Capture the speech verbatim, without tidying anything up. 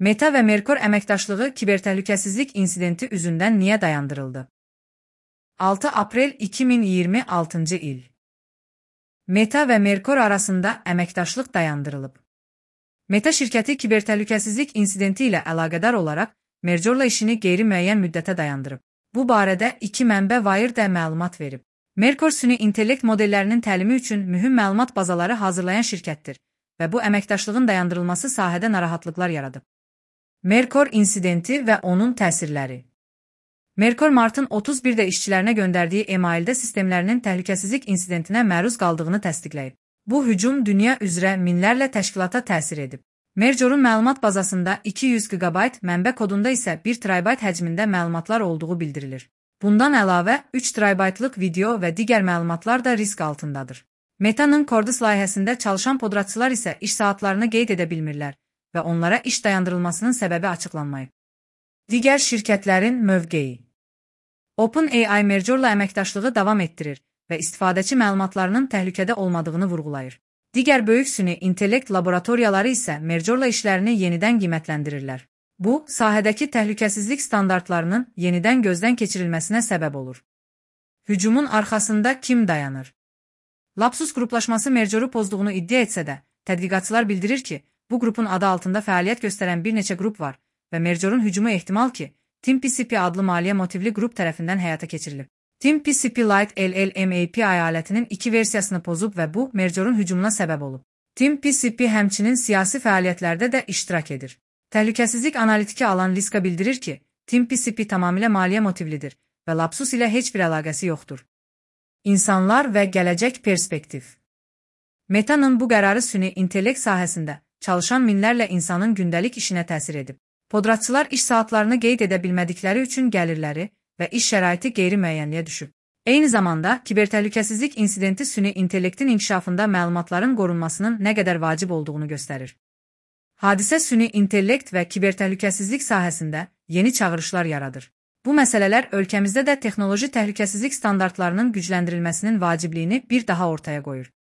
Meta və Merkur əməkdaşlığı kibertəhlükəsizlik insidenti üzündən niyə dayandırıldı? altı aprel iki min iyirmi altıncı il. Meta və Merkur arasında əməkdaşlıq dayandırılıb. Meta şirkəti kibertəhlükəsizlik insidenti ilə əlaqədar olaraq Mercorla işini qeyri-müəyyən müddətə dayandırıb. Bu barədə iki mənbə Wired-ə məlumat verib. Merkur süni intellekt modellərinin təlimi üçün mühüm məlumat bazaları hazırlayan şirkətdir və bu əməkdaşlığın dayandırılması sahədə narahatlıqlar yaradıb. Merkur insidenti və onun təsirləri. Merkur martın otuz birdə işçilərinə göndərdiyi e-maildə sistemlərinin təhlükəsizlik insidentinə məruz qaldığını təsdiqləyib. Bu hücum dünya üzrə minlərlə təşkilata təsir edib. Mercorun məlumat bazasında iki yüz gigabayt, mənbə kodunda isə bir terabayt həcmində məlumatlar olduğu bildirilir. Bundan əlavə üç terabaytlıq video və digər məlumatlar da risk altındadır. Meta'nın Cordis layihəsində çalışan podratçılar isə iş saatlarını qeyd edə bilmirlər və onlara iş dayandırılmasının səbəbi açıqlanmayıb. Digər şirkətlərin mövqeyi. OpenAI Mercorla əməkdaşlığı davam etdirir və istifadəçi məlumatlarının təhlükədə olmadığını vurğulayır. Digər böyük süni intellekt laboratoriyaları isə Mercorla işlərini yenidən qiymətləndirirlər. Bu, sahədəki təhlükəsizlik standartlarının yenidən gözdən keçirilməsinə səbəb olur. Hücumun arxasında kim dayanır? Lapsus qruplaşması Mercoru pozduğunu iddia etsə də, tədqiqatçılar bildirir ki, bu qrupun adı altında fəaliyyət göstərən bir neçə qrup var və Mercorun hücumu ehtimal ki, Team P C P adlı maliyyə motivli qrup tərəfindən həyata keçirilib. Team P C P Lite L L M A P I alətinin iki versiyasını pozub və bu, Mercorun hücumuna səbəb olub. Team P C P həmçinin siyasi fəaliyyətlərdə də iştirak edir. Təhlükəsizlik analitiki alan Liska bildirir ki, Team P C P tamamilə maliyyə motivlidir və Lapsus ilə heç bir əlaqəsi yoxdur. İnsanlar və gələcək perspektiv. Meta'nın bu qərarı süni intellekt sahəsində çalışan minlərlə insanın gündəlik işinə təsir edib. Podratçılar iş saatlarını qeyd edə bilmədikləri üçün gəlirləri və iş şəraiti qeyri-müəyyənliyə düşüb. Eyni zamanda, kibertəhlükəsizlik insidenti süni intellektin inkişafında məlumatların qorunmasının nə qədər vacib olduğunu göstərir. Hadisə süni intellekt və kibertəhlükəsizlik sahəsində yeni çağırışlar yaradır. Bu məsələlər ölkəmizdə də texnoloji təhlükəsizlik standartlarının gücləndirilməsinin vacibliyini bir daha ortaya qoyur.